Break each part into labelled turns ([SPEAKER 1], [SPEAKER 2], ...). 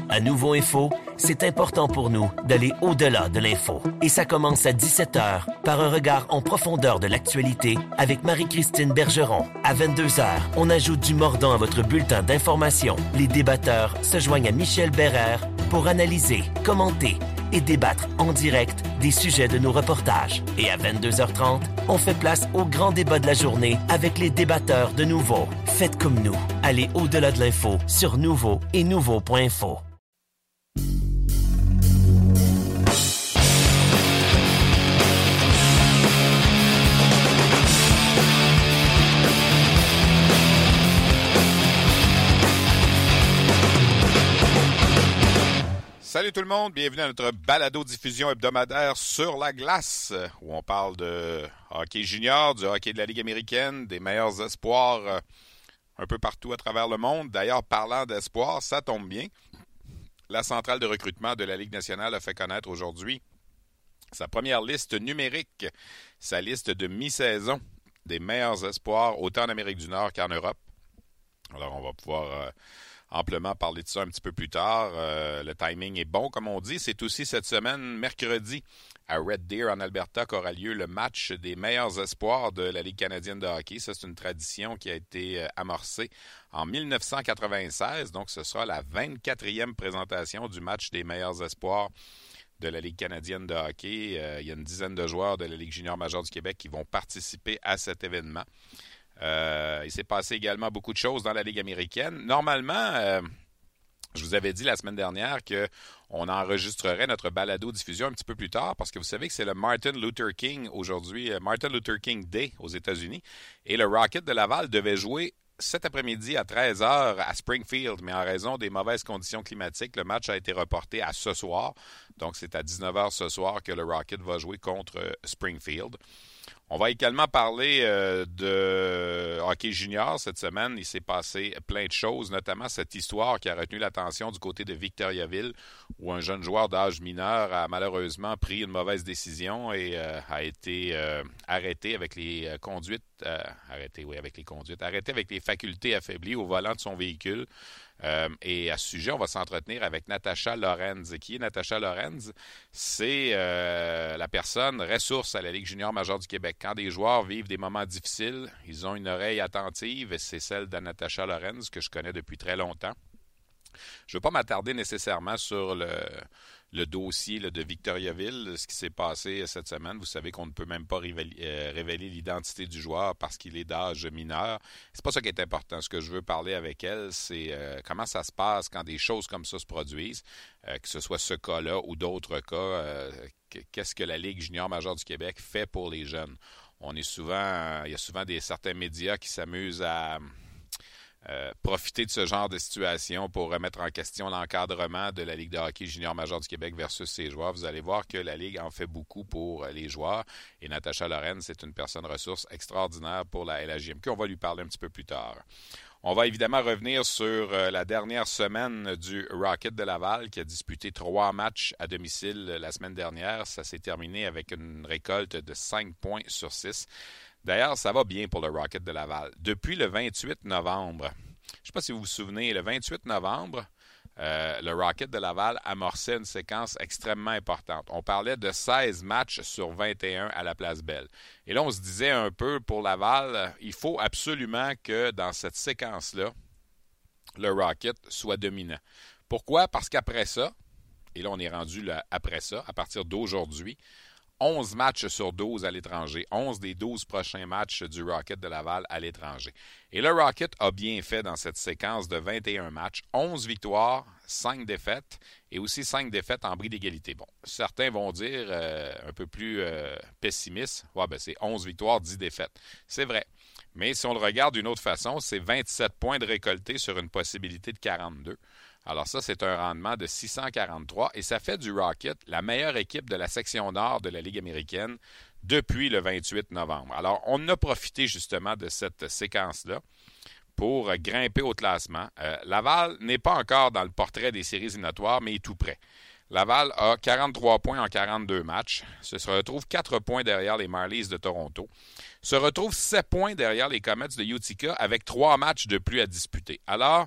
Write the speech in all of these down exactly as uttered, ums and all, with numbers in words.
[SPEAKER 1] À Nouveau Info, c'est important pour nous d'aller au-delà de l'info. Et ça commence à dix-sept heures par un regard en profondeur de l'actualité avec Marie-Christine Bergeron. À vingt-deux heures, on ajoute du mordant à votre bulletin d'information. Les débatteurs se joignent à Michel Bérère pour analyser, commenter et débattre en direct des sujets de nos reportages. Et à vingt-deux heures trente, on fait place au grand débat de la journée avec les débatteurs de Nouveau. Faites comme nous. Allez au-delà de l'info sur Nouveau et nouveau point info.
[SPEAKER 2] Salut tout le monde, bienvenue à notre balado-diffusion hebdomadaire sur la glace, où on parle de hockey junior, du hockey de la Ligue américaine, des meilleurs espoirs euh, un peu partout à travers le monde. D'ailleurs, parlant d'espoir, ça tombe bien. La centrale de recrutement de la Ligue nationale a fait connaître aujourd'hui sa première liste numérique, sa liste de mi-saison des meilleurs espoirs, autant en Amérique du Nord qu'en Europe. Alors, on va pouvoir euh, amplement parler de ça un petit peu plus tard. Euh, le timing est bon, comme on dit. C'est aussi cette semaine, mercredi, à Red Deer, en Alberta, qu'aura lieu le match des meilleurs espoirs de la Ligue canadienne de hockey. Ça, c'est une tradition qui a été euh, amorcée en dix-neuf cent quatre-vingt-seize. Donc, ce sera la vingt-quatrième présentation du match des meilleurs espoirs de la Ligue canadienne de hockey. Euh, il y a une dizaine de joueurs de la Ligue junior majeure du Québec qui vont participer à cet événement. Euh, il s'est passé également beaucoup de choses dans la Ligue américaine. Normalement, euh, je vous avais dit la semaine dernière qu'on enregistrerait notre balado-diffusion un petit peu plus tard parce que vous savez que c'est le Martin Luther King aujourd'hui, Martin Luther King Day aux États-Unis. Et le Rocket de Laval devait jouer cet après-midi à treize heures à Springfield, mais en raison des mauvaises conditions climatiques, le match a été reporté à ce soir. Donc, c'est à dix-neuf heures ce soir que le Rocket va jouer contre Springfield. On va également parler euh, de hockey junior cette semaine. Il s'est passé plein de choses, notamment cette histoire qui a retenu l'attention du côté de Victoriaville, où un jeune joueur d'âge mineur a malheureusement pris une mauvaise décision et euh, a été euh, arrêté avec les euh, conduites, euh, arrêté, oui, avec les conduites, arrêté avec les facultés affaiblies au volant de son véhicule. Euh, et à ce sujet, on va s'entretenir avec Natacha Lorenz. Qui est Natacha Lorenz? C'est euh, la personne ressource à la Ligue junior majeure du Québec. Quand des joueurs vivent des moments difficiles, ils ont une oreille attentive et c'est celle de Natacha Lorenz que je connais depuis très longtemps. Je ne veux pas m'attarder nécessairement sur le, le dossier là, de Victoriaville, ce qui s'est passé cette semaine. Vous savez qu'on ne peut même pas révéler, euh, révéler l'identité du joueur parce qu'il est d'âge mineur. C'est pas ça qui est important. Ce que je veux parler avec elle, c'est euh, comment ça se passe quand des choses comme ça se produisent, euh, que ce soit ce cas-là ou d'autres cas. Euh, qu'est-ce que la Ligue junior majeure du Québec fait pour les jeunes? On est souvent, euh, il y a souvent des certains médias qui s'amusent à Euh, profiter de ce genre de situation pour remettre en question l'encadrement de la Ligue de hockey junior majeure du Québec versus ses joueurs. Vous allez voir que la Ligue en fait beaucoup pour les joueurs et Natacha Lorenz, c'est une personne ressource extraordinaire pour la L H J M Q. On va lui parler un petit peu plus tard. On va évidemment revenir sur euh, la dernière semaine du Rocket de Laval qui a disputé trois matchs à domicile la semaine dernière. Ça s'est terminé avec une récolte de cinq points sur six. D'ailleurs, ça va bien pour le Rocket de Laval. Depuis le vingt-huit novembre, je ne sais pas si vous vous souvenez, le vingt-huit novembre, euh, le Rocket de Laval amorçait une séquence extrêmement importante. On parlait de seize matchs sur vingt et un à la Place Belle. Et là, on se disait un peu pour Laval, il faut absolument que dans cette séquence-là, le Rocket soit dominant. Pourquoi? Parce qu'après ça, et là on est rendu là, après ça, à partir d'aujourd'hui, onze matchs sur douze à l'étranger. onze des douze prochains matchs du Rocket de Laval à l'étranger. Et le Rocket a bien fait dans cette séquence de vingt et un matchs. onze victoires, cinq défaites et aussi cinq défaites en bris d'égalité. Bon, certains vont dire, euh, un peu plus euh, pessimistes, ouais, ben c'est onze victoires, dix défaites. C'est vrai. Mais si on le regarde d'une autre façon, c'est vingt-sept points de récoltés sur une possibilité de quarante-deux. Alors ça, c'est un rendement de six cent quarante-trois et ça fait du Rocket la meilleure équipe de la section nord de la Ligue américaine depuis le vingt-huit novembre. Alors, on a profité justement de cette séquence-là pour grimper au classement. Euh, Laval n'est pas encore dans le portrait des séries éliminatoires, mais est tout près. Laval a quarante-trois points en quarante-deux matchs, se retrouve quatre points derrière les Marlies de Toronto, se retrouve sept points derrière les Comets de Utica avec trois matchs de plus à disputer. Alors,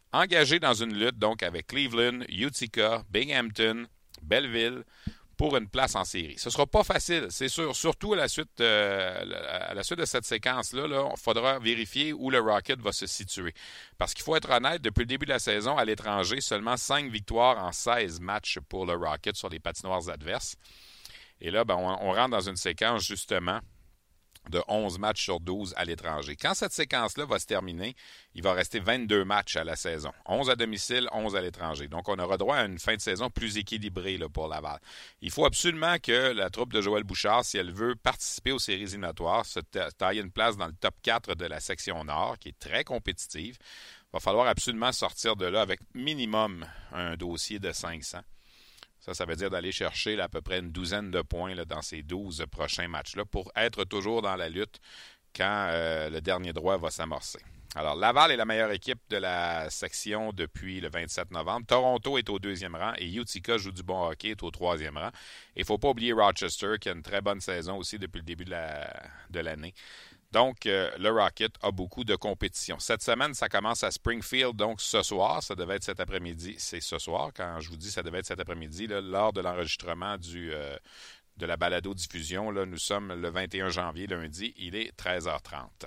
[SPEAKER 2] engagé dans une lutte donc avec Cleveland, Utica, Binghamton, Belleville pour une place en série. Ce ne sera pas facile, c'est sûr. Surtout à la suite, euh, à la suite de cette séquence-là, il faudra vérifier où le Rocket va se situer. Parce qu'il faut être honnête, depuis le début de la saison, à l'étranger, seulement cinq victoires en seize matchs pour le Rocket sur les patinoires adverses. Et là, ben, on, on rentre dans une séquence, justement, de onze matchs sur douze à l'étranger. Quand cette séquence-là va se terminer, il va rester vingt-deux matchs à la saison. onze à domicile, onze à l'étranger. Donc, on aura droit à une fin de saison plus équilibrée là, pour Laval. Il faut absolument que la troupe de Joël Bouchard, si elle veut participer aux séries éliminatoires, se taille une place dans le top quatre de la section Nord, qui est très compétitive. Il va falloir absolument sortir de là avec minimum un dossier de cinq cents. Ça, ça veut dire d'aller chercher là, à peu près une douzaine de points là, dans ces douze prochains matchs-là pour être toujours dans la lutte quand euh, le dernier droit va s'amorcer. Alors, Laval est la meilleure équipe de la section depuis le vingt-sept novembre. Toronto est au deuxième rang et Utica joue du bon hockey, est au troisième rang. Et il ne faut pas oublier Rochester qui a une très bonne saison aussi depuis le début de, la, de l'année. Donc, euh, le Rocket a beaucoup de compétition. Cette semaine, ça commence à Springfield, donc ce soir. Ça devait être cet après-midi. C'est ce soir, quand je vous dis ça devait être cet après-midi, là, lors de l'enregistrement du, euh, de la balado-diffusion. Là, nous sommes le vingt et un janvier, lundi. Il est treize heures trente.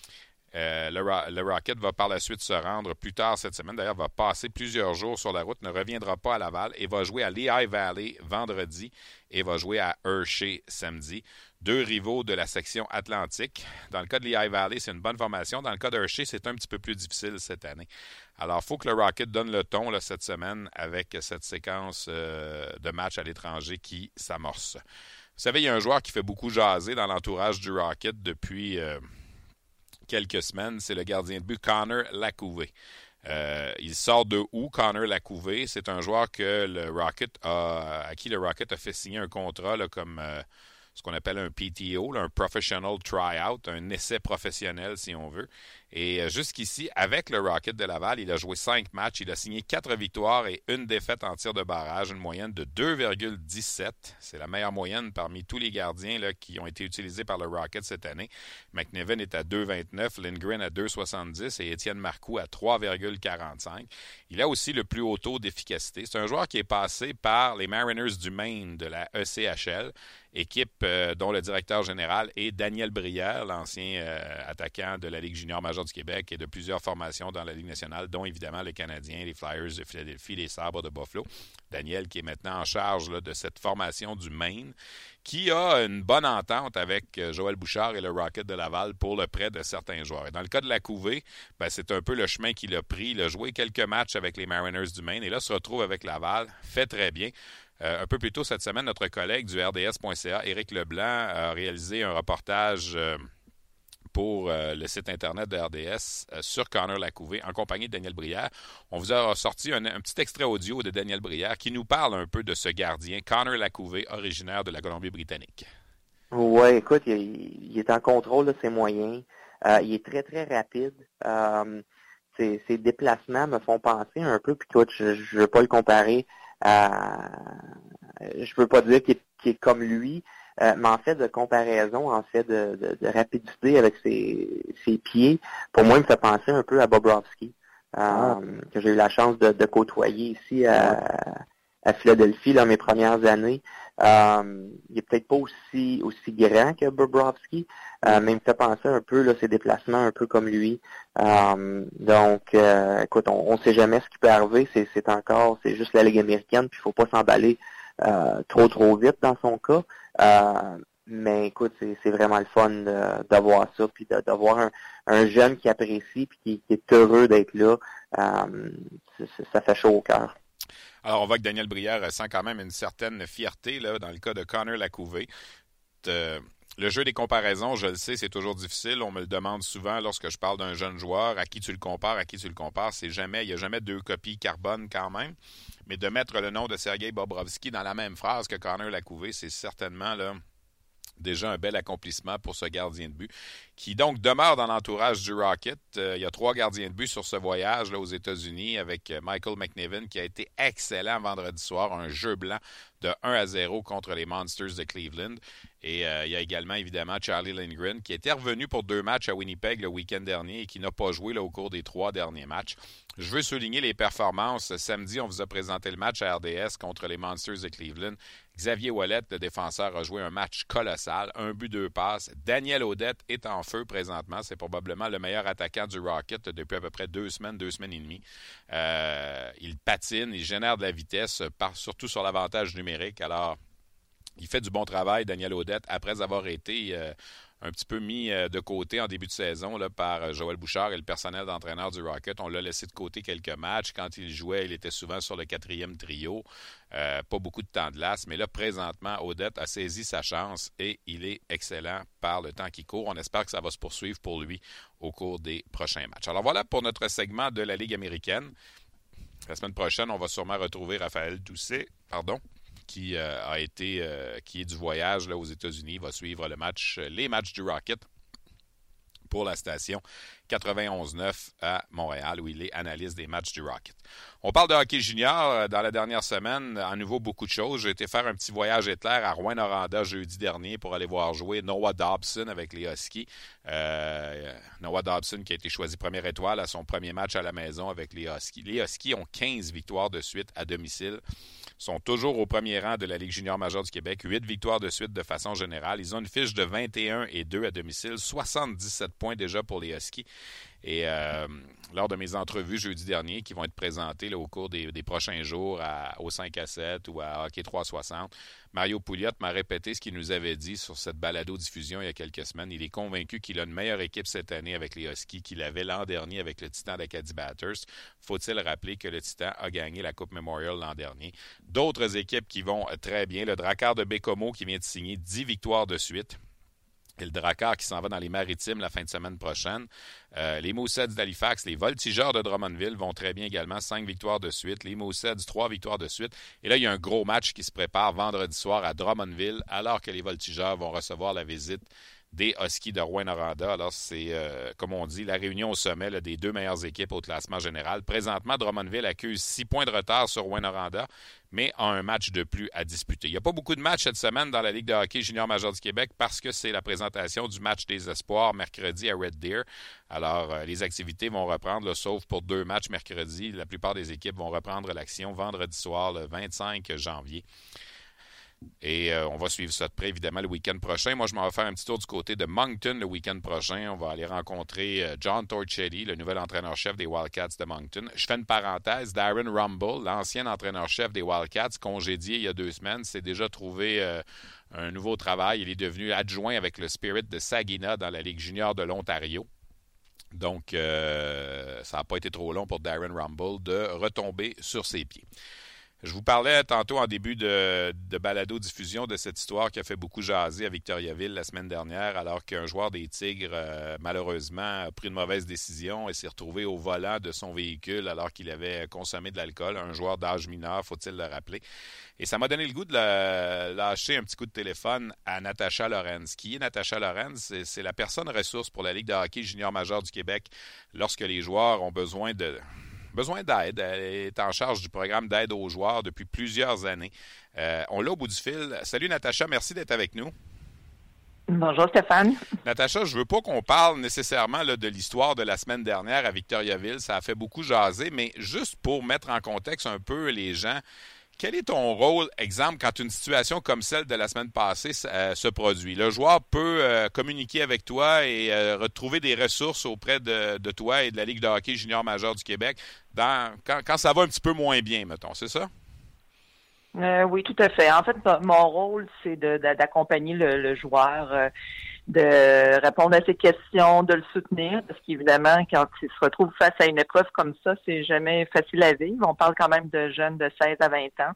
[SPEAKER 2] Euh, le, Ro- le Rocket va par la suite se rendre plus tard cette semaine. D'ailleurs, va passer plusieurs jours sur la route, ne reviendra pas à Laval et va jouer à Lehigh Valley vendredi et va jouer à Hershey samedi. Deux rivaux de la section Atlantique. Dans le cas de Lehigh Valley, c'est une bonne formation. Dans le cas d'Hershey, c'est un petit peu plus difficile cette année. Alors, il faut que le Rocket donne le ton là, cette semaine avec cette séquence euh, de matchs à l'étranger qui s'amorce. Vous savez, il y a un joueur qui fait beaucoup jaser dans l'entourage du Rocket depuis euh, quelques semaines. C'est le gardien de but Connor Lacouvé. Euh, il sort de où, Connor Lacouvé? C'est un joueur que le Rocket a, à qui le Rocket a fait signer un contrat là, comme euh, ce qu'on appelle un P T O, là, un Professional Tryout, un essai professionnel si on veut. Et euh, jusqu'ici, avec le Rocket de Laval, il a joué cinq matchs, il a signé quatre victoires et une défaite en tir de barrage, une moyenne de deux virgule dix-sept. C'est la meilleure moyenne parmi tous les gardiens là, qui ont été utilisés par le Rocket cette année. McNiven est à deux virgule vingt-neuf, Lindgren à deux virgule soixante-dix et Étienne Marcoux à trois virgule quarante-cinq. Il a aussi le plus haut taux d'efficacité. C'est un joueur qui est passé par les Mariners du Maine de la E C H L, équipe euh, dont le directeur général est Daniel Brière, l'ancien euh, attaquant de la Ligue junior majeure du Québec et de plusieurs formations dans la Ligue nationale, dont évidemment le Canadien, les Flyers de Philadelphie, les Sabres de Buffalo. Daniel qui est maintenant en charge là, de cette formation du Maine, qui a une bonne entente avec Joël Bouchard et le Rocket de Laval pour le prêt de certains joueurs. Et dans le cas de Lacouvé, ben, c'est un peu le chemin qu'il a pris. Il a joué quelques matchs avec les Mariners du Maine et là se retrouve avec Laval. Fait très bien. Euh, un peu plus tôt cette semaine, notre collègue du R D S point C A, Éric Leblanc, a réalisé un reportage euh, pour euh, le site Internet de R D S euh, sur Connor Lacouvé en compagnie de Daniel Brière. On vous a sorti un, un petit extrait audio de Daniel Brière qui nous parle un peu de ce gardien, Connor Lacouvé, originaire de la Colombie-Britannique.
[SPEAKER 3] Oui, écoute, il, il est en contrôle de ses moyens. Euh, il est très, très rapide. Euh, ses, ses déplacements me font penser un peu, puis écoute, je ne veux pas le comparer à... Je veux pas dire qu'il est, qu'il est comme lui, euh, mais en fait de comparaison, en fait de, de, de rapidité avec ses, ses pieds, pour moi, il me fait penser un peu à Bobrovsky, euh, ah. que j'ai eu la chance de, de côtoyer ici à, à Philadelphie dans mes premières années. Euh, il est peut-être pas aussi aussi grand que Bobrovsky, euh, mais il me fait penser un peu là, ses déplacements un peu comme lui. Euh, donc, euh, écoute, on ne sait jamais ce qui peut arriver. C'est, c'est encore, c'est juste la Ligue américaine, puis il faut pas s'emballer euh, trop trop vite dans son cas. Euh, mais écoute, c'est, c'est vraiment le fun de, de voir ça, puis de, de voir un, un jeune qui apprécie, puis qui, qui est heureux d'être là. Euh, ça fait chaud au cœur.
[SPEAKER 2] Alors, on voit que Daniel Brière ressent quand même une certaine fierté là, dans le cas de Connor Lacouvé. De, le jeu des comparaisons, je le sais, c'est toujours difficile. On me le demande souvent lorsque je parle d'un jeune joueur. À qui tu le compares, à qui tu le compares, c'est jamais, il n'y a jamais deux copies carbone quand même. Mais de mettre le nom de Sergei Bobrovsky dans la même phrase que Connor Lacouvé, c'est certainement là, déjà un bel accomplissement pour ce gardien de but qui donc demeure dans l'entourage du Rocket. Euh, il y a trois gardiens de but sur ce voyage là, aux États-Unis avec Michael McNiven qui a été excellent vendredi soir, un jeu blanc de un à zéro contre les Monsters de Cleveland. Et euh, il y a également, évidemment, Charlie Lindgren qui était revenu pour deux matchs à Winnipeg le week-end dernier et qui n'a pas joué là, au cours des trois derniers matchs. Je veux souligner les performances. Samedi, on vous a présenté le match à R D S contre les Monsters de Cleveland. Xavier Ouellet, le défenseur, a joué un match colossal. Un but, deux passes. Daniel Audette est en feu présentement. C'est probablement le meilleur attaquant du Rocket depuis à peu près deux semaines, deux semaines et demie. Euh, il patine, il génère de la vitesse, surtout sur l'avantage numérique. Alors, il fait du bon travail, Daniel Audette, après avoir été euh, un petit peu mis euh, de côté en début de saison là, par Joël Bouchard et le personnel d'entraîneur du Rocket. On l'a laissé de côté quelques matchs. Quand il jouait, il était souvent sur le quatrième trio. Euh, pas beaucoup de temps de glace, mais là, présentement, Audette a saisi sa chance et il est excellent par le temps qui court. On espère que ça va se poursuivre pour lui au cours des prochains matchs. Alors voilà pour notre segment de la Ligue américaine. La semaine prochaine, on va sûrement retrouver Raphaël Doucet, pardon, qui euh, a été euh, qui est du voyage là, aux États-Unis. Il va suivre le match, les matchs du Rocket pour la station quatre-vingt-onze neuf à Montréal, où il est analyste des matchs du Rocket. On parle de hockey junior. Dans la dernière semaine, à nouveau, beaucoup de choses. J'ai été faire un petit voyage éclair à Rouyn-Noranda jeudi dernier pour aller voir jouer Noah Dobson avec les Huskies. Euh, Noah Dobson qui a été choisi première étoile à son premier match à la maison avec les Huskies. Les Huskies ont quinze victoires de suite à domicile. Sont toujours au premier rang de la Ligue junior majeure du Québec. huit victoires de suite de façon générale. Ils ont une fiche de vingt et un et deux à domicile. soixante-dix-sept points déjà pour les Huskies. Et euh, lors de mes entrevues jeudi dernier, qui vont être présentées là, au cours des, des prochains jours à, au cinq à sept ou à Hockey trois cent soixante, Mario Pouliot m'a répété ce qu'il nous avait dit sur cette balado-diffusion il y a quelques semaines. Il est convaincu qu'il a une meilleure équipe cette année avec les Huskies qu'il avait l'an dernier avec le Titan d'Acadie Batters. Faut-il rappeler que le Titan a gagné la Coupe Memorial l'an dernier. D'autres équipes qui vont très bien. Le Drakkar de Bécomo qui vient de signer dix victoires de suite. Et le Drakkar qui s'en va dans les Maritimes la fin de semaine prochaine. Euh, les Mooseheads d'Halifax, les Voltigeurs de Drummondville vont très bien également. Cinq victoires de suite. Les Mooseheads, trois victoires de suite. Et là, il y a un gros match qui se prépare vendredi soir à Drummondville, alors que les Voltigeurs vont recevoir la visite des Huskies de Rouyn-Noranda. Alors, c'est, euh, comme on dit, la réunion au sommet là, des deux meilleures équipes au classement général. Présentement, Drummondville accuse six points de retard sur Rouyn-Noranda, mais a un match de plus à disputer. Il n'y a pas beaucoup de matchs cette semaine dans la Ligue de hockey junior majeure du Québec parce que c'est la présentation du match des espoirs mercredi à Red Deer. Alors, euh, les activités vont reprendre, là, sauf pour deux matchs mercredi. La plupart des équipes vont reprendre l'action vendredi soir, le vingt-cinq janvier. Et euh, on va suivre ça de près, évidemment, le week-end prochain. Moi, je m'en vais faire un petit tour du côté de Moncton le week-end prochain. On va aller rencontrer euh, John Torchetti, le nouvel entraîneur-chef des Wildcats de Moncton. Je fais une parenthèse. Darren Rumble, l'ancien entraîneur-chef des Wildcats, congédié il y a deux semaines, s'est déjà trouvé euh, un nouveau travail. Il est devenu adjoint avec le Spirit de Saginaw dans la Ligue junior de l'Ontario. Donc, euh, ça n'a pas été trop long pour Darren Rumble de retomber sur ses pieds. Je vous parlais tantôt en début de, de balado-diffusion de cette histoire qui a fait beaucoup jaser à Victoriaville la semaine dernière, alors qu'un joueur des Tigres, euh, malheureusement, a pris une mauvaise décision et s'est retrouvé au volant de son véhicule alors qu'il avait consommé de l'alcool. Un joueur d'âge mineur, faut-il le rappeler. Et ça m'a donné le goût de la, lâcher un petit coup de téléphone à Natacha Lorenz. Qui est Natacha Lorenz? C'est, c'est la personne ressource pour la Ligue de hockey junior majeure du Québec lorsque les joueurs ont besoin de... besoin d'aide. Elle est en charge du programme d'aide aux joueurs depuis plusieurs années. Euh, on l'a au bout du fil. Salut Natacha, merci d'être avec nous.
[SPEAKER 4] Bonjour Stéphane.
[SPEAKER 2] Natacha, je veux pas qu'on parle nécessairement là, de l'histoire de la semaine dernière à Victoriaville. Ça a fait beaucoup jaser, mais juste pour mettre en contexte un peu les gens, quel est ton rôle, exemple, quand une situation comme celle de la semaine passée euh, se produit? Le joueur peut euh, communiquer avec toi et euh, retrouver des ressources auprès de, de toi et de la Ligue de hockey junior majeure du Québec dans, quand, quand ça va un petit peu moins bien, mettons, c'est ça?
[SPEAKER 4] Euh, oui, tout à fait. En fait, mon rôle, c'est de, de, d'accompagner le, le joueur, euh, de répondre à ses questions, de le soutenir, parce qu'évidemment, quand il se retrouve face à une épreuve comme ça, c'est jamais facile à vivre. On parle quand même de jeunes de seize à vingt ans.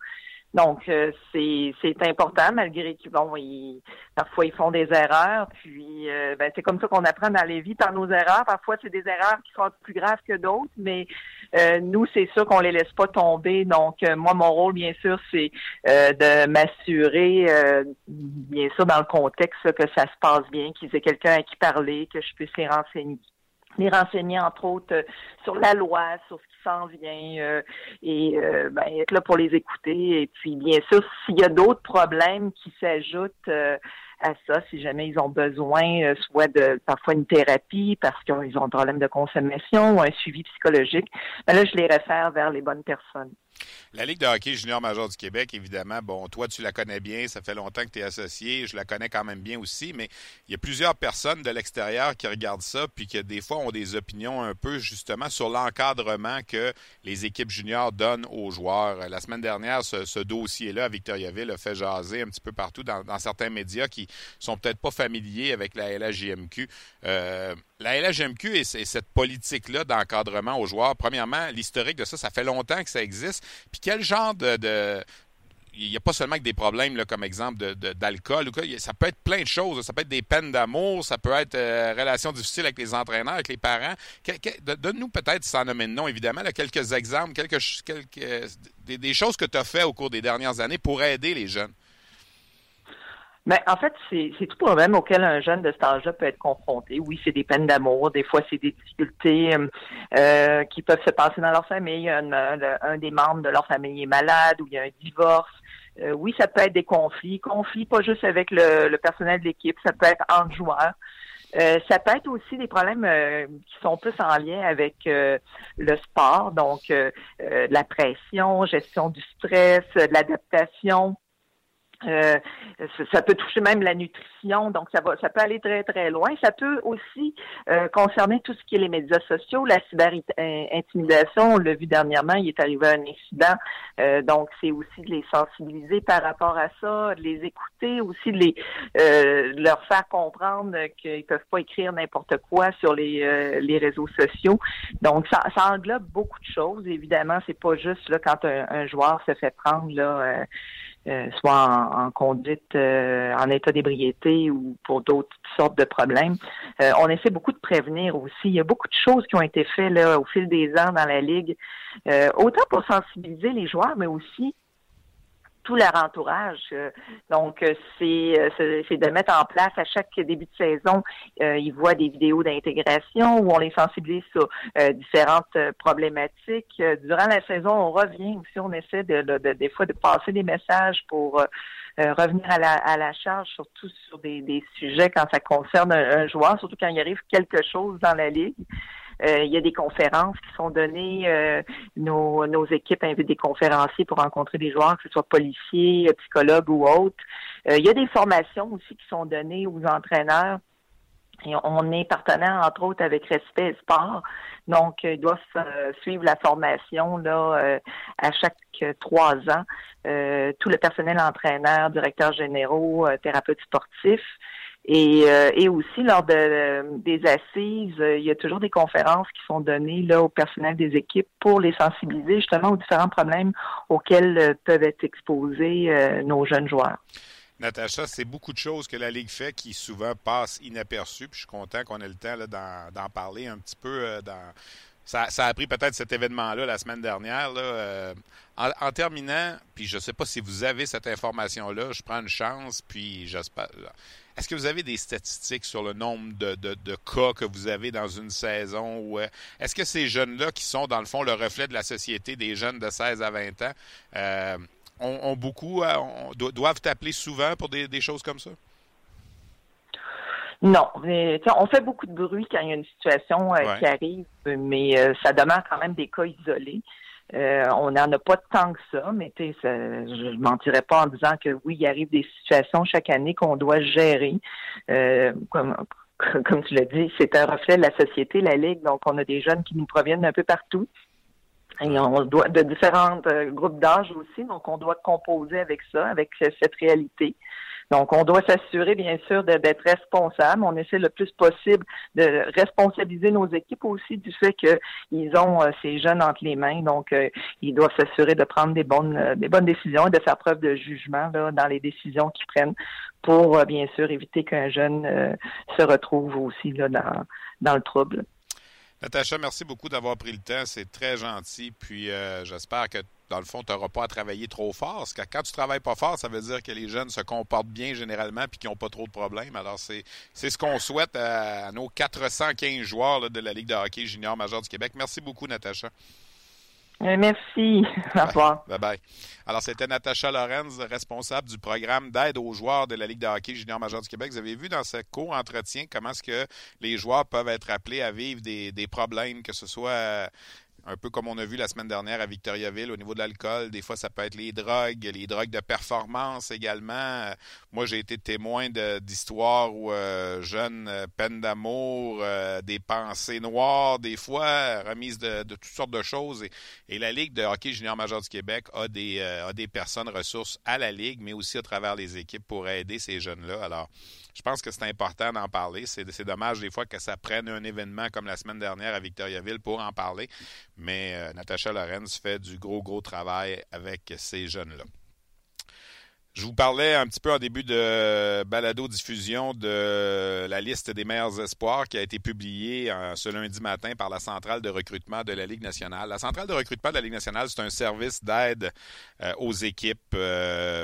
[SPEAKER 4] Donc, euh, c'est c'est important, malgré qu'ils bon, ils, parfois ils font des erreurs, puis euh, ben, c'est comme ça qu'on apprend dans les vies par nos erreurs. Parfois, c'est des erreurs qui sont plus graves que d'autres, mais euh, nous, c'est sûr qu'on les laisse pas tomber. Donc, euh, moi, mon rôle, bien sûr, c'est euh, de m'assurer, euh, bien sûr, dans le contexte, là, que ça se passe bien, qu'ils aient quelqu'un à qui parler, que je puisse les renseigner. les renseigner, entre autres, euh, sur la loi, sur ce qui s'en vient, euh, et euh, ben, être là pour les écouter. Et puis, bien sûr, s'il y a d'autres problèmes qui s'ajoutent euh, à ça, si jamais ils ont besoin, euh, soit de parfois une thérapie, parce qu'ils ont un problème de consommation ou un suivi psychologique, ben là, je les réfère vers les bonnes personnes.
[SPEAKER 2] La Ligue de hockey junior major du Québec, évidemment, bon, toi, tu la connais bien, ça fait longtemps que tu es associé, je la connais quand même bien aussi, mais il y a plusieurs personnes de l'extérieur qui regardent ça, puis qui, des fois, ont des opinions un peu, justement, sur l'encadrement que les équipes juniors donnent aux joueurs. La semaine dernière, ce, ce dossier-là à Victoriaville a fait jaser un petit peu partout dans, dans certains médias qui sont peut-être pas familiers avec la L H J M Q. Euh, La L H J M Q et, et cette politique-là d'encadrement aux joueurs, premièrement, l'historique de ça, ça fait longtemps que ça existe. Puis quel genre de... de il n'y a pas seulement que des problèmes, là, comme exemple de, de, d'alcool ou quoi. Ça peut être plein de choses. Ça peut être des peines d'amour, ça peut être euh, relations difficiles avec les entraîneurs, avec les parents. Que, que, donne-nous peut-être, sans nommer de nom, évidemment, là, quelques exemples, quelques, quelques, des, des choses que tu as fait au cours des dernières années pour aider les jeunes.
[SPEAKER 4] Ben, en fait, c'est, c'est tout problème auquel un jeune de cet âge-là peut être confronté. Oui, c'est des peines d'amour, des fois c'est des difficultés euh, qui peuvent se passer dans leur famille. Un, un, un des membres de leur famille est malade ou il y a un divorce. Euh, oui, ça peut être des conflits. Conflits pas juste avec le, le personnel de l'équipe, ça peut être entre joueurs. Euh, ça peut être aussi des problèmes euh, qui sont plus en lien avec euh, le sport, donc euh, euh, de la pression, gestion du stress, de l'adaptation. Euh, ça peut toucher même la nutrition, donc ça va, ça peut aller très très loin. Ça peut aussi euh, concerner tout ce qui est les médias sociaux, la cyber-intimidation. On l'a vu dernièrement, il est arrivé un incident, euh, donc c'est aussi de les sensibiliser par rapport à ça, de les écouter, aussi de les euh, de leur faire comprendre qu'ils peuvent pas écrire n'importe quoi sur les euh, les réseaux sociaux. Donc ça, ça englobe beaucoup de choses. Évidemment, c'est pas juste là quand un, un joueur se fait prendre là. Euh, Euh, soit en, en conduite, euh, en état d'ébriété ou pour d'autres sortes de problèmes. Euh, on essaie beaucoup de prévenir aussi. Il y a beaucoup de choses qui ont été faites là au fil des ans dans la Ligue, euh, autant pour sensibiliser les joueurs, mais aussi tout leur entourage. Donc, c'est, c'est de mettre en place à chaque début de saison, euh, ils voient des vidéos d'intégration où on les sensibilise sur euh, différentes problématiques. Durant la saison, on revient aussi, on essaie de, de, de des fois de passer des messages pour euh, revenir à la, à la charge, surtout sur des, des sujets quand ça concerne un, un joueur, surtout quand il arrive quelque chose dans la Ligue. Euh, il y a des conférences qui sont données. Euh, nos, nos équipes invitent des conférenciers pour rencontrer des joueurs, que ce soit policiers, psychologues ou autres. Euh, il y a des formations aussi qui sont données aux entraîneurs. Et on est partenaire, entre autres, avec Respect et Sport. Donc, ils doivent euh, suivre la formation là euh, à chaque euh, trois ans. Euh, tout le personnel entraîneur, directeurs généraux, euh, thérapeutes sportifs. Et, euh, et aussi, lors de, euh, des assises, euh, il y a toujours des conférences qui sont données là au personnel des équipes pour les sensibiliser justement aux différents problèmes auxquels euh, peuvent être exposés euh, nos jeunes joueurs.
[SPEAKER 2] Natacha, c'est beaucoup de choses que la Ligue fait qui souvent passent inaperçues. Puis je suis content qu'on ait le temps là, d'en, d'en parler un petit peu. Euh, dans... ça, ça a pris peut-être cet événement-là la semaine dernière. Là, euh, en, en terminant, puis je ne sais pas si vous avez cette information-là, je prends une chance, puis j'espère... Est-ce que vous avez des statistiques sur le nombre de, de, de cas que vous avez dans une saison? Ou euh, est-ce que ces jeunes-là, qui sont dans le fond le reflet de la société, des jeunes de seize à vingt ans, euh, ont, ont beaucoup, euh, ont, doivent t'appeler souvent pour des, des choses comme ça?
[SPEAKER 4] Non, mais, on fait beaucoup de bruit quand il y a une situation euh, ouais. qui arrive, mais euh, ça demeure quand même des cas isolés. Euh, on n'en a pas tant que ça, mais tu sais, je ne mentirais pas en disant que oui, il arrive des situations chaque année qu'on doit gérer. Euh, comme, comme tu l'as dit, c'est un reflet de la société, la Ligue, donc on a des jeunes qui nous proviennent d'un peu partout. Et on doit de différents euh, groupes d'âge aussi, donc on doit composer avec ça, avec cette réalité. Donc, on doit s'assurer, bien sûr, de, d'être responsable. On essaie le plus possible de responsabiliser nos équipes aussi du fait qu'ils ont euh, ces jeunes entre les mains. Donc, euh, ils doivent s'assurer de prendre des bonnes, euh, des bonnes décisions et de faire preuve de jugement là, dans les décisions qu'ils prennent pour, euh, bien sûr, éviter qu'un jeune euh, se retrouve aussi là, dans, dans le trouble.
[SPEAKER 2] Natacha, merci beaucoup d'avoir pris le temps. C'est très gentil. Puis, euh, j'espère que dans le fond, tu n'auras pas à travailler trop fort. Parce que quand tu travailles pas fort, ça veut dire que les jeunes se comportent bien généralement et qu'ils n'ont pas trop de problèmes. Alors, c'est, c'est ce qu'on souhaite à, à nos quatre cent quinze joueurs là, de la Ligue de hockey junior majeur du Québec. Merci beaucoup, Natacha.
[SPEAKER 4] Merci. Au revoir.
[SPEAKER 2] Bye bye. Alors, c'était Natacha Lorenz, responsable du programme d'aide aux joueurs de la Ligue de hockey junior majeur du Québec. Vous avez vu dans ce court entretien comment est-ce que les joueurs peuvent être appelés à vivre des, des problèmes, que ce soit un peu comme on a vu la semaine dernière à Victoriaville au niveau de l'alcool. Des fois, ça peut être les drogues, les drogues de performance également. Moi, j'ai été témoin de, d'histoires où euh, jeunes, euh, peine d'amour, euh, des pensées noires, des fois, remises de, de toutes sortes de choses. Et, et la Ligue de hockey junior majeur du Québec a des, euh, a des personnes ressources à la Ligue, mais aussi à travers les équipes pour aider ces jeunes-là. Alors, je pense que c'est important d'en parler. C'est, c'est dommage des fois que ça prenne un événement comme la semaine dernière à Victoriaville pour en parler. Mais euh, Natacha Lorenz fait du gros, gros travail avec ces jeunes-là. Je vous parlais un petit peu en début de balado-diffusion de la liste des meilleurs espoirs qui a été publiée euh, ce lundi matin par la centrale de recrutement de la Ligue nationale. La centrale de recrutement de la Ligue nationale, c'est un service d'aide euh, aux équipes. Euh,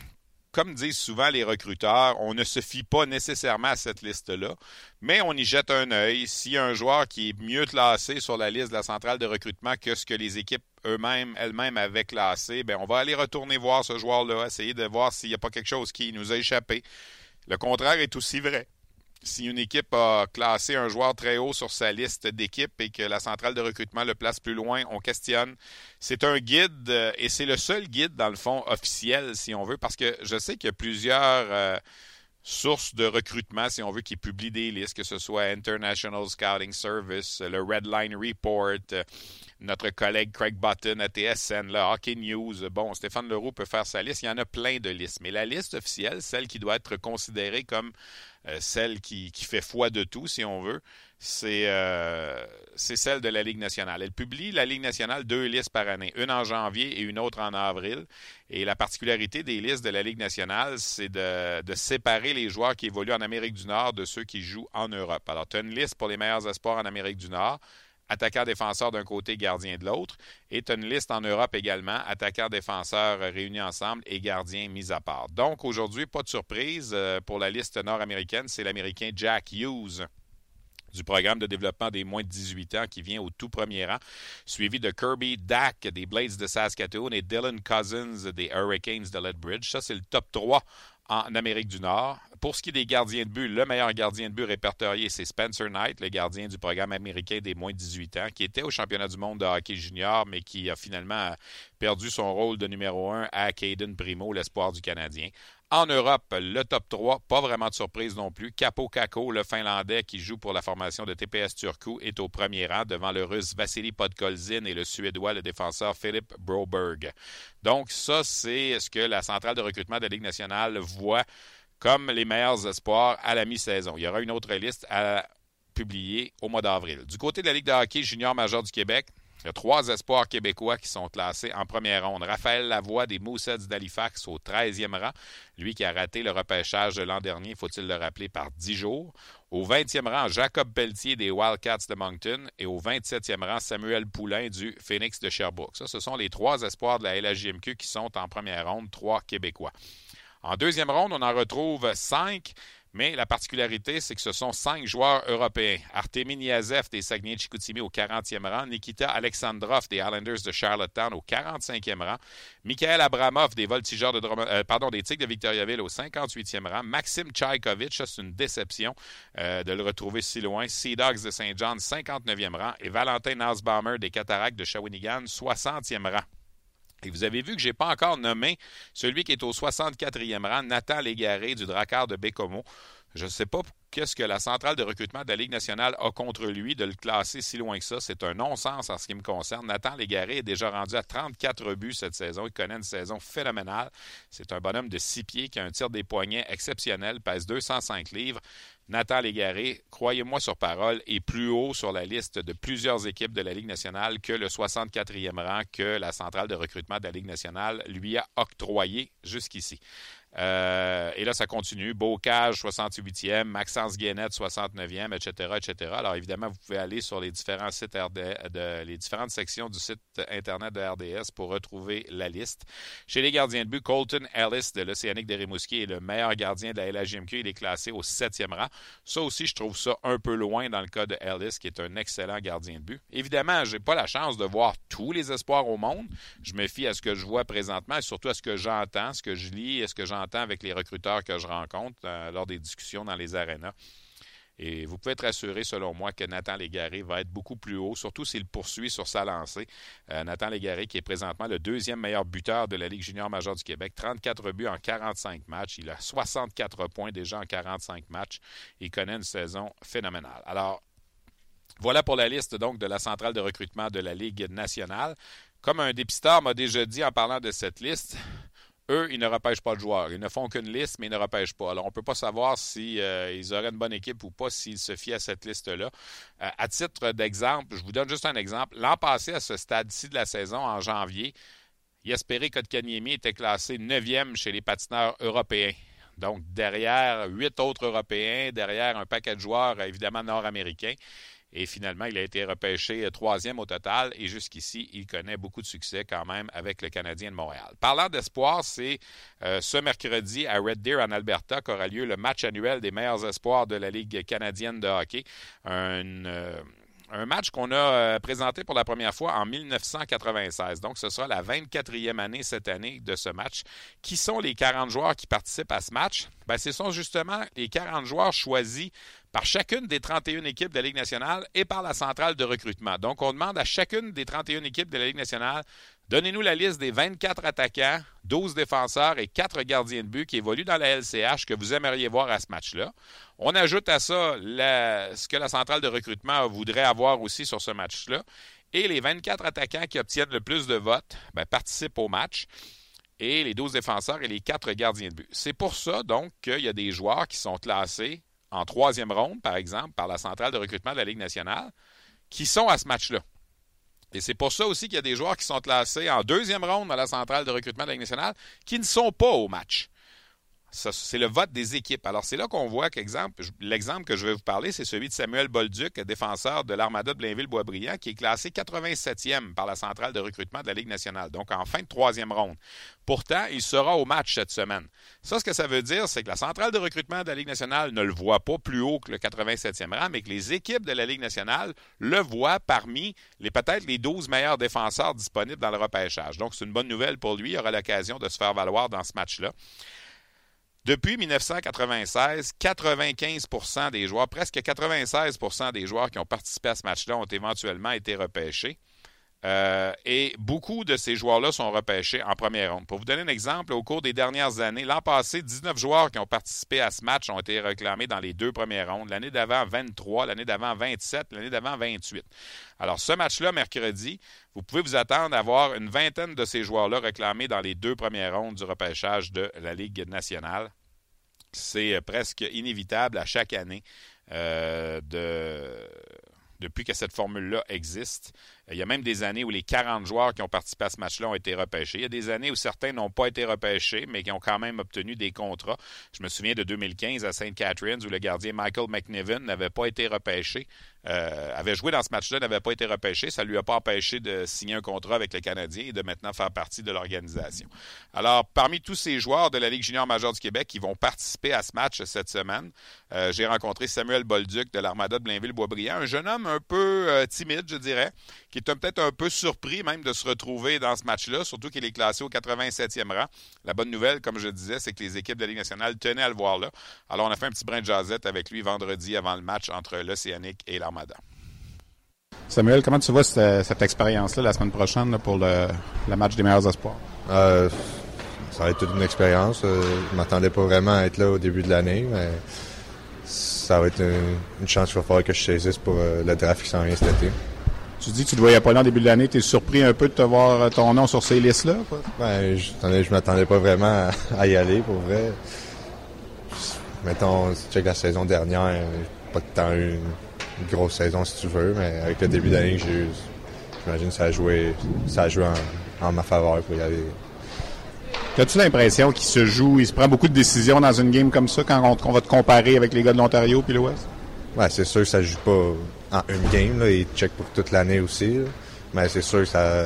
[SPEAKER 2] Comme disent souvent les recruteurs, on ne se fie pas nécessairement à cette liste-là, mais on y jette un œil. S'il y a un joueur qui est mieux classé sur la liste de la centrale de recrutement que ce que les équipes eux-mêmes, elles-mêmes avaient classé, bien, on va aller retourner voir ce joueur-là, essayer de voir s'il n'y a pas quelque chose qui nous a échappé. Le contraire est aussi vrai. Si une équipe a classé un joueur très haut sur sa liste d'équipes et que la centrale de recrutement le place plus loin, on questionne. C'est un guide euh, et c'est le seul guide, dans le fond, officiel, si on veut, parce que je sais qu'il y a plusieurs euh, sources de recrutement, si on veut, qui publient des listes, que ce soit International Scouting Service, le Red Line Report, euh, notre collègue Craig Button à T S N, le Hockey News. Bon, Stéphane Leroux peut faire sa liste. Il y en a plein de listes. Mais la liste officielle, celle qui doit être considérée comme euh, celle qui, qui fait foi de tout, si on veut, c'est, euh, c'est celle de la Ligue nationale. Elle publie, la Ligue nationale, deux listes par année, une en janvier et une autre en avril. Et la particularité des listes de la Ligue nationale, c'est de, de séparer les joueurs qui évoluent en Amérique du Nord de ceux qui jouent en Europe. Alors, tu as une liste pour les meilleurs espoirs en Amérique du Nord, attaquant-défenseur d'un côté, gardien de l'autre. Et tu as une liste en Europe également, attaquant-défenseur réunis ensemble et gardien mis à part. Donc, aujourd'hui, pas de surprise pour la liste nord-américaine, c'est l'Américain Jack Hughes du programme de développement des moins de dix-huit ans qui vient au tout premier rang, suivi de Kirby Dack des Blades de Saskatoon et Dylan Cousins des Hurricanes de Lethbridge. Ça, c'est le top trois en Amérique du Nord. Pour ce qui est des gardiens de but, le meilleur gardien de but répertorié, c'est Spencer Knight, le gardien du programme américain des moins de dix-huit ans, qui était au championnat du monde de hockey junior, mais qui a finalement perdu son rôle de numéro un à Caden Primo, l'espoir du Canadien. En Europe, le top trois, pas vraiment de surprise non plus. Capo Kakko, le Finlandais qui joue pour la formation de T P S Turku, est au premier rang devant le Russe Vassili Podkolzin et le Suédois, le défenseur Philip Broberg. Donc ça, c'est ce que la centrale de recrutement de la Ligue nationale voit comme les meilleurs espoirs à la mi-saison. Il y aura une autre liste à publier au mois d'avril. Du côté de la Ligue de hockey junior majeur du Québec, il y a trois espoirs québécois qui sont classés en première ronde. Raphaël Lavoie des Mooseheads d'Halifax au treizième rang. Lui qui a raté le repêchage de l'an dernier, faut-il le rappeler, par dix jours. Au vingtième rang, Jacob Pelletier des Wildcats de Moncton. Et au vingt-septième rang, Samuel Poulain du Phoenix de Sherbrooke. Ça, ce sont les trois espoirs de la L H J M Q qui sont en première ronde, trois Québécois. En deuxième ronde, on en retrouve cinq. Mais la particularité, c'est que ce sont cinq joueurs européens. Artemi Niazev des Saguenay-Chicoutimi au quarantième rang. Nikita Alexandrov des Islanders de Charlottetown au quarante-cinquième rang. Michael Abramov des Voltigeurs de Drum- euh, pardon, des Tigres de Victoriaville au cinquante-huitième rang. Maxime Tchaïkovitch, ça c'est une déception euh, de le retrouver si loin. Sea Dogs de Saint-John, cinquante-neuvième rang. Et Valentin Nussbaumer des Cataractes de Shawinigan, soixantième rang. Et vous avez vu que je n'ai pas encore nommé celui qui est au soixante-quatrième rang, Nathan Légaré du Drakkar de Bécomo. Je ne sais pas qu'est-ce que la centrale de recrutement de la Ligue nationale a contre lui de le classer si loin que ça. C'est un non-sens en ce qui me concerne. Nathan Légaré est déjà rendu à trente-quatre buts cette saison. Il connaît une saison phénoménale. C'est un bonhomme de six pieds qui a un tir des poignets exceptionnel, pèse deux cent cinq livres. Nathan Légaré, croyez-moi sur parole, est plus haut sur la liste de plusieurs équipes de la Ligue nationale que le soixante-quatrième rang que la centrale de recrutement de la Ligue nationale lui a octroyé jusqu'ici. Euh, et là, ça continue. Bocage, soixante-huitième, Maxence Guénette, soixante-neuvième, et cetera, et cetera. Alors, évidemment, vous pouvez aller sur les différents sites R D, de, les différentes sections du site Internet de R D S pour retrouver la liste. Chez les gardiens de but, Colton Ellis de l'Océanique de Rimouski est le meilleur gardien de la L H J M Q. Il est classé au septième rang. Ça aussi, je trouve ça un peu loin dans le cas de Ellis, qui est un excellent gardien de but. Évidemment, je n'ai pas la chance de voir tous les espoirs au monde. Je me fie à ce que je vois présentement et surtout à ce que j'entends, ce que je lis et ce que j'entends avec les recruteurs que je rencontre euh, lors des discussions dans les arénas. Et vous pouvez être assuré, selon moi, que Nathan Légaré va être beaucoup plus haut, surtout s'il poursuit sur sa lancée. Euh, Nathan Légaré, qui est présentement le deuxième meilleur buteur de la Ligue junior majeure du Québec, trente-quatre buts en quarante-cinq matchs. Il a soixante-quatre points déjà en quarante-cinq matchs. Il connaît une saison phénoménale. Alors, voilà pour la liste donc de la centrale de recrutement de la Ligue nationale. Comme un dépisteur m'a déjà dit en parlant de cette liste, eux, ils ne repêchent pas de joueurs. Ils ne font qu'une liste, mais ils ne repêchent pas. Alors, on ne peut pas savoir s'ils si, euh, auraient une bonne équipe ou pas s'ils se fient à cette liste-là. Euh, à titre d'exemple, je vous donne juste un exemple. L'an passé, à ce stade-ci de la saison, en janvier, Jesperi Kotkaniemi était classé neuvième chez les patineurs européens. Donc, derrière huit autres Européens, derrière un paquet de joueurs, évidemment, nord-américains. Et finalement, il a été repêché troisième au total et jusqu'ici, il connaît beaucoup de succès quand même avec le Canadien de Montréal. Parlant d'espoir, c'est euh, ce mercredi à Red Deer en Alberta qu'aura lieu le match annuel des meilleurs espoirs de la Ligue canadienne de hockey. Un... Euh, Un match qu'on a présenté pour la première fois en dix-neuf cent quatre-vingt-seize. Donc, ce sera la vingt-quatrième année cette année de ce match. Qui sont les quarante joueurs qui participent à ce match? Bien, ce sont justement les quarante joueurs choisis par chacune des trente et une équipes de la Ligue nationale et par la centrale de recrutement. Donc, on demande à chacune des trente et une équipes de la Ligue nationale, donnez-nous la liste des vingt-quatre attaquants, douze défenseurs et quatre gardiens de but qui évoluent dans la L C H que vous aimeriez voir à ce match-là. On ajoute à ça la, ce que la centrale de recrutement voudrait avoir aussi sur ce match-là. Et les vingt-quatre attaquants qui obtiennent le plus de votes ben, participent au match. Et les douze défenseurs et les quatre gardiens de but. C'est pour ça, donc, qu'il y a des joueurs qui sont classés en troisième ronde, par exemple, par la centrale de recrutement de la Ligue nationale, qui sont à ce match-là. Et c'est pour ça aussi qu'il y a des joueurs qui sont classés en deuxième ronde dans la centrale de recrutement de la Ligue nationale qui ne sont pas au match. Ça, c'est le vote des équipes. Alors, c'est là qu'on voit qu'exemple, l'exemple que je vais vous parler, c'est celui de Samuel Bolduc, défenseur de l'Armada de Blainville-Boisbriand, qui est classé quatre-vingt-septième par la centrale de recrutement de la Ligue nationale, donc en fin de troisième ronde. Pourtant, il sera au match cette semaine. Ça, ce que ça veut dire, c'est que la centrale de recrutement de la Ligue nationale ne le voit pas plus haut que le quatre-vingt-septième rang, mais que les équipes de la Ligue nationale le voient parmi les peut-être les douze meilleurs défenseurs disponibles dans le repêchage. Donc, c'est une bonne nouvelle pour lui. Il aura l'occasion de se faire valoir dans ce match-là. Depuis dix-neuf cent quatre-vingt-seize, quatre-vingt-quinze pour cent des joueurs, presque quatre-vingt-seize pour cent des joueurs qui ont participé à ce match-là ont éventuellement été repêchés. Euh, et beaucoup de ces joueurs-là sont repêchés en première ronde. Pour vous donner un exemple, au cours des dernières années, l'an passé, dix-neuf joueurs qui ont participé à ce match ont été réclamés dans les deux premières rondes. L'année d'avant, vingt-trois, l'année d'avant, vingt-sept, l'année d'avant, vingt-huit. Alors, ce match-là, mercredi, vous pouvez vous attendre à avoir une vingtaine de ces joueurs-là réclamés dans les deux premières rondes du repêchage de la Ligue nationale. C'est presque inévitable à chaque année euh, de... depuis que cette formule-là existe. Il y a même des années où les quarante joueurs qui ont participé à ce match-là ont été repêchés. Il y a des années où certains n'ont pas été repêchés, mais qui ont quand même obtenu des contrats. Je me souviens de deux mille quinze à Saint Catharines, où le gardien Michael McNiven n'avait pas été repêché, euh, avait joué dans ce match-là, n'avait pas été repêché. Ça ne lui a pas empêché de signer un contrat avec le Canadien et de maintenant faire partie de l'organisation. Alors, parmi tous ces joueurs de la Ligue junior majeure du Québec qui vont participer à ce match cette semaine, euh, j'ai rencontré Samuel Bolduc de l'Armada de Blainville-Boisbriand, un jeune homme un peu euh, timide, je dirais, qui est peut-être un peu surpris même de se retrouver dans ce match-là, surtout qu'il est classé au quatre-vingt-septième rang. La bonne nouvelle, comme je disais, c'est que les équipes de la Ligue nationale tenaient à le voir là. Alors, on a fait un petit brin de jazzette avec lui vendredi avant le match entre l'Océanique et l'Armada.
[SPEAKER 5] Samuel, comment tu vois cette, cette expérience-là la semaine prochaine là, pour le, le match des meilleurs espoirs?
[SPEAKER 6] Euh, ça va être toute une expérience. Euh, je ne m'attendais pas vraiment à être là au début de l'année, mais ça va être une, une chance qu'il va falloir que je saisisse pour euh, le draft qui s'en vient cet été.
[SPEAKER 5] Tu dis que tu ne te voyais pas là en début de l'année. Tu es surpris un peu de te voir ton nom sur ces listes-là? Quoi?
[SPEAKER 6] Ben, je, je m'attendais pas vraiment à, à y aller, pour vrai. Mettons, si tu check la saison dernière, pas tant eu une grosse saison si tu veux, mais avec le début d'année que j'ai eu, j'imagine que ça a joué, ça a joué en, en ma faveur pour y aller.
[SPEAKER 5] As-tu l'impression qu'il se joue, il se prend beaucoup de décisions dans une game comme ça quand on, on va te comparer avec les gars de l'Ontario puis l'Ouest?
[SPEAKER 6] Ouais, c'est sûr que ça joue pas en une game, là, ils checkent pour toute l'année aussi, là. Mais c'est sûr que ça,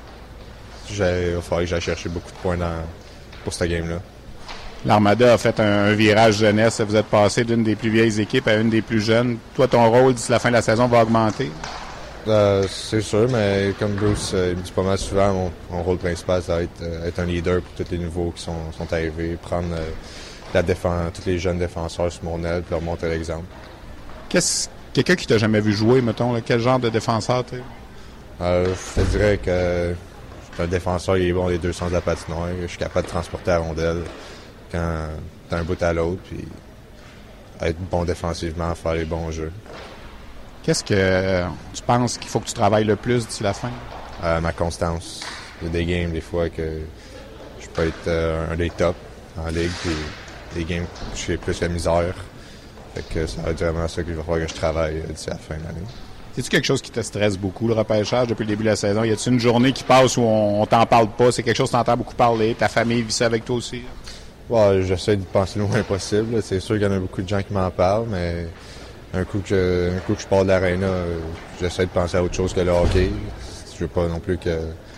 [SPEAKER 6] il va falloir que j'aille chercher beaucoup de points dans, pour cette game-là.
[SPEAKER 5] L'Armada a fait un, un virage jeunesse. Vous êtes passé d'une des plus vieilles équipes à une des plus jeunes. Toi, ton rôle d'ici la fin de la saison va augmenter?
[SPEAKER 6] Euh, c'est sûr, mais comme Bruce euh, il me dit pas mal souvent, mon, mon rôle principal, ça va être, euh, être un leader pour tous les nouveaux qui sont, sont arrivés, prendre euh, la défense, tous les jeunes défenseurs sur mon aile, puis leur montrer l'exemple. Qu'est-ce,
[SPEAKER 5] quelqu'un qui t'a jamais vu jouer, mettons, là, quel genre de défenseur t'es?
[SPEAKER 6] Euh, je te dirais que je suis un défenseur qui est bon des deux sens de la patinoire. Je suis capable de transporter la rondelle quand d'un bout à l'autre, puis être bon défensivement, faire les bons jeux.
[SPEAKER 5] Qu'est-ce que euh, tu penses qu'il faut que tu travailles le plus d'ici la fin?
[SPEAKER 6] Euh, ma constance. Il y a des games, des fois, que je peux être euh, un des tops en ligue, puis des games où je fais plus la misère. Fait que ça va être vraiment ça qu'il va falloir que je travaille euh, d'ici la fin de l'année.
[SPEAKER 5] C'est-tu quelque chose qui te stresse beaucoup, le repêchage, depuis le début de la saison? Y a-t-il une journée qui passe où on, on t'en parle pas? C'est quelque chose que t'entends beaucoup parler? Ta famille vit ça avec toi aussi?
[SPEAKER 6] Ouais, j'essaie de penser le moins possible. C'est sûr qu'il y en a beaucoup de gens qui m'en parlent, mais un coup que je, un coup que je pars de l'aréna, j'essaie de penser à autre chose que le hockey. Je veux pas non plus que,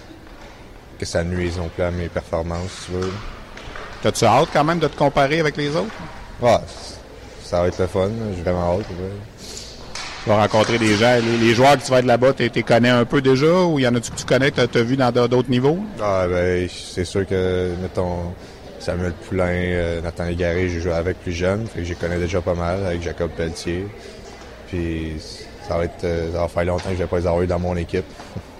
[SPEAKER 6] que ça nuise non plus à mes performances, si tu veux.
[SPEAKER 5] T'as-tu hâte quand même de te comparer avec les autres?
[SPEAKER 6] Ouais, ça va être le fun. J'ai vraiment hâte. Ouais.
[SPEAKER 5] Tu vas rencontrer des gens. Les, les joueurs que tu vas être là-bas, tu les connais un peu déjà ou il y en a-tu que tu connais, que tu as vu dans d'autres niveaux?
[SPEAKER 6] Ah, ben, c'est sûr que, mettons, Samuel Poulain, euh, Nathan Légaré, j'ai joué avec plus jeune, fait que je les connais déjà pas mal, avec Jacob Pelletier. Puis ça va être, euh, ça va faire longtemps que je vais pas les avoir eu dans mon équipe.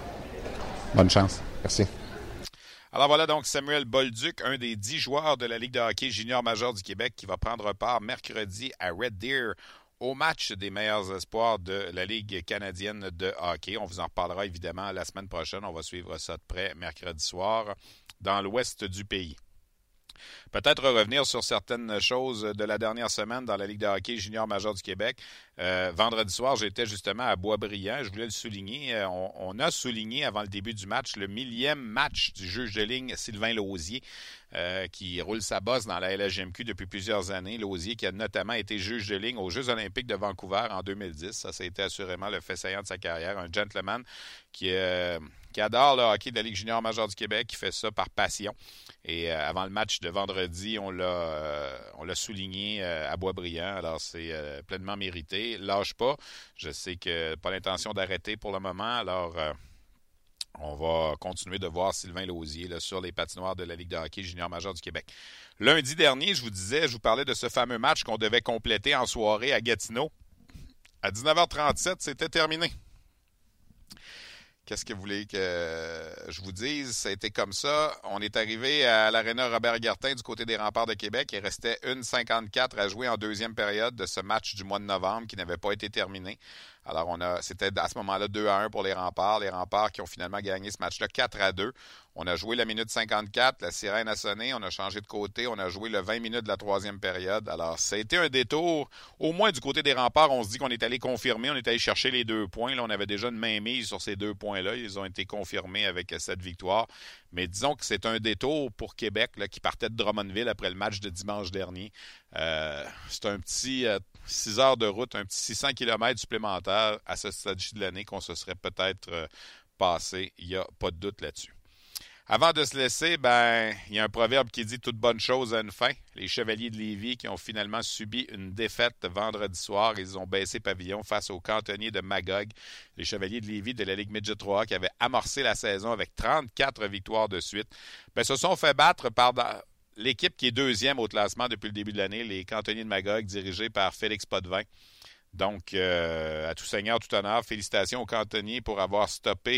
[SPEAKER 5] Bonne chance.
[SPEAKER 6] Merci.
[SPEAKER 2] Alors voilà donc Samuel Bolduc, un des dix joueurs de la Ligue de hockey junior majeur du Québec qui va prendre part mercredi à Red Deer au match des meilleurs espoirs de la Ligue canadienne de hockey. On vous en reparlera évidemment la semaine prochaine. On va suivre ça de près mercredi soir dans l'ouest du pays. Peut-être revenir sur certaines choses de la dernière semaine dans la Ligue de hockey junior majeur du Québec. Euh, vendredi soir, j'étais justement à Boisbriand. Je voulais le souligner. Euh, on, on a souligné avant le début du match le millième match du juge de ligne Sylvain Lausier, euh, qui roule sa bosse dans la L H G M Q depuis plusieurs années. Lausier qui a notamment été juge de ligne aux Jeux olympiques de Vancouver en deux mille dix. Ça, ça a été assurément le fait saillant de sa carrière. Un gentleman qui, euh, qui adore le hockey de la Ligue junior majeure du Québec, qui fait ça par passion. Et euh, avant le match de vendredi, on l'a, euh, on l'a souligné euh, à Boisbriand. Alors, c'est euh, pleinement mérité. Lâche pas. Je sais que pas l'intention d'arrêter pour le moment. Alors, euh, on va continuer de voir Sylvain Lausier là, sur les patinoires de la Ligue de hockey junior majeur du Québec. Lundi dernier, je vous disais, je vous parlais de ce fameux match qu'on devait compléter en soirée à Gatineau. À dix-neuf heures trente-sept, c'était terminé. Qu'est-ce que vous voulez que je vous dise? Ça a été comme ça. On est arrivé à l'aréna Robert-Gartin du côté des Remparts de Québec. Il restait une cinquante-quatre à jouer en deuxième période de ce match du mois de novembre qui n'avait pas été terminé. Alors, on a, c'était à ce moment-là deux à un pour les Remparts. Les Remparts qui ont finalement gagné ce match-là quatre à deux. On a joué la minute cinquante-quatre, la sirène a sonné, on a changé de côté, on a joué le vingt minutes de la troisième période. Alors, ça a été un détour. Au moins, du côté des Remparts, on se dit qu'on est allé confirmer, on est allé chercher les deux points. Là, on avait déjà une mainmise sur ces deux points-là. Ils ont été confirmés avec cette victoire. Mais disons que c'est un détour pour Québec là, qui partait de Drummondville après le match de dimanche dernier. Euh, c'est un petit euh, six heures de route, un petit six cents kilomètres supplémentaires à ce stade-ci de l'année qu'on se serait peut-être euh, passé. Il n'y a pas de doute là-dessus. Avant de se laisser, ben, il y a un proverbe qui dit « Toute bonne chose a une fin ». Les Chevaliers de Lévis qui ont finalement subi une défaite vendredi soir. Ils ont baissé pavillon face aux Cantonniers de Magog. Les Chevaliers de Lévis de la Ligue Midget trois qui avaient amorcé la saison avec trente-quatre victoires de suite, ben, se sont fait battre par l'équipe qui est deuxième au classement depuis le début de l'année, les Cantonniers de Magog, dirigés par Félix Potvin. Donc, euh, à tout seigneur, tout honneur, félicitations aux Cantonniers pour avoir stoppé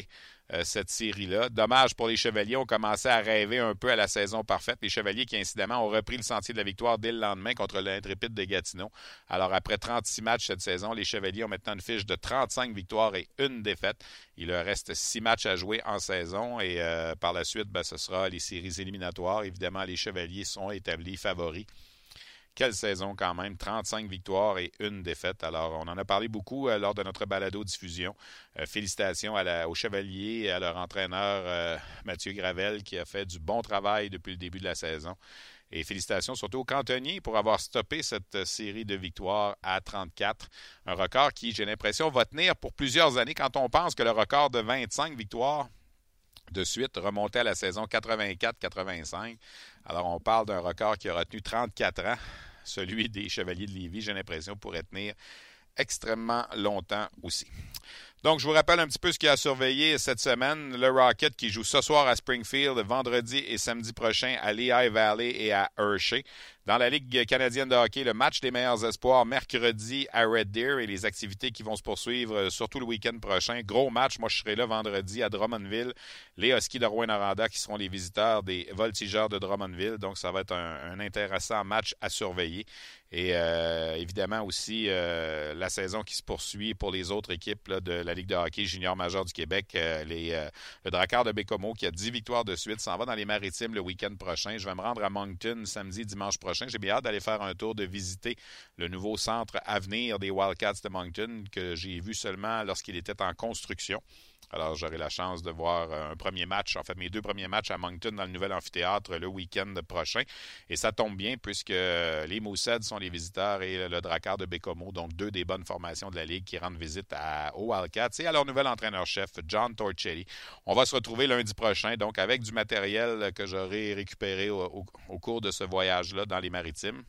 [SPEAKER 2] euh, cette série-là. Dommage pour les Chevaliers, on commençait à rêver un peu à la saison parfaite. Les Chevaliers qui, incidemment, ont repris le sentier de la victoire dès le lendemain contre l'Intrépide de Gatineau. Alors, après trente-six matchs cette saison, les Chevaliers ont maintenant une fiche de trente-cinq victoires et une défaite. Il leur reste six matchs à jouer en saison et euh, par la suite, ben, ce sera les séries éliminatoires. Évidemment, les Chevaliers sont établis favoris. Quelle saison quand même, trente-cinq victoires et une défaite. Alors, on en a parlé beaucoup euh, lors de notre balado-diffusion. Euh, félicitations à la, aux Chevaliers et à leur entraîneur euh, Mathieu Gravel qui a fait du bon travail depuis le début de la saison. Et félicitations surtout aux Cantonniers pour avoir stoppé cette série de victoires à trente-quatre. Un record qui, j'ai l'impression, va tenir pour plusieurs années quand on pense que le record de vingt-cinq victoires de suite remontait à la saison quatre-vingt-quatre quatre-vingt-cinq. Alors, on parle d'un record qui aura tenu trente-quatre ans. Celui des Chevaliers de Lévis, j'ai l'impression, pourrait tenir extrêmement longtemps aussi. Donc, je vous rappelle un petit peu ce qu'il y a à surveiller cette semaine. Le Rocket qui joue ce soir à Springfield, vendredi et samedi prochain à Lehigh Valley et à Hershey. Dans la Ligue canadienne de hockey, le match des meilleurs espoirs mercredi à Red Deer et les activités qui vont se poursuivre surtout le week-end prochain. Gros match, moi je serai là vendredi à Drummondville. Les Huskies de Rouyn-Noranda qui seront les visiteurs des Voltigeurs de Drummondville. Donc ça va être un, un intéressant match à surveiller. Et euh, évidemment aussi euh, la saison qui se poursuit pour les autres équipes là, de la Ligue de hockey junior majeur du Québec. Euh, les, euh, le Drakkar de Bécomo qui a dix victoires de suite s'en va dans les Maritimes le week-end prochain. Je vais me rendre à Moncton samedi, dimanche prochain. J'ai bien hâte d'aller faire un tour, de visiter le nouveau centre Avenir des Wildcats de Moncton que j'ai vu seulement lorsqu'il était en construction. Alors, j'aurai la chance de voir un premier match, en fait, mes deux premiers matchs à Moncton dans le nouvel amphithéâtre le week-end prochain. Et ça tombe bien puisque les Mooseheads sont les visiteurs et le Drakkar de Bécomo, donc deux des bonnes formations de la Ligue qui rendent visite à, aux Wildcats et à leur nouvel entraîneur-chef, John Torricelli. On va se retrouver lundi prochain, donc avec du matériel que j'aurai récupéré au, au, au cours de ce voyage-là dans les Maritimes.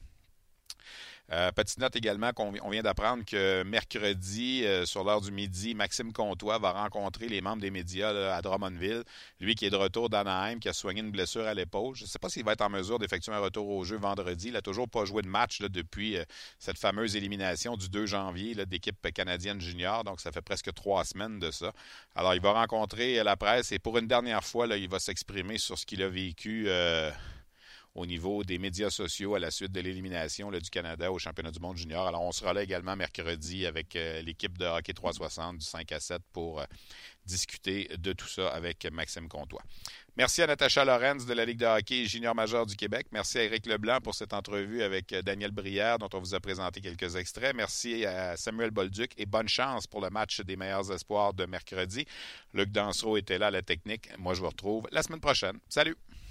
[SPEAKER 2] Euh, petite note également qu'on on vient d'apprendre que mercredi, euh, sur l'heure du midi, Maxime Comtois va rencontrer les membres des médias là, à Drummondville. Lui qui est de retour d'Anaheim, qui a soigné une blessure à l'épaule. Je ne sais pas s'il va être en mesure d'effectuer un retour au jeu vendredi. Il n'a toujours pas joué de match là, depuis euh, cette fameuse élimination du deux janvier là, d'équipe canadienne junior. Donc, ça fait presque trois semaines de ça. Alors, il va rencontrer la presse et pour une dernière fois, là, il va s'exprimer sur ce qu'il a vécu euh, au niveau des médias sociaux à la suite de l'élimination là, du Canada au championnat du monde junior. Alors, on sera là également mercredi avec euh, l'équipe de hockey trois cent soixante du cinq à sept pour euh, discuter de tout ça avec Maxime Comtois. Merci à Natacha Lorenz de la Ligue de hockey junior majeur du Québec. Merci à Éric Leblanc pour cette entrevue avec Daniel Brière dont on vous a présenté quelques extraits. Merci à Samuel Bolduc et bonne chance pour le match des meilleurs espoirs de mercredi. Luc Dansereau était là à la technique. Moi, je vous retrouve la semaine prochaine. Salut!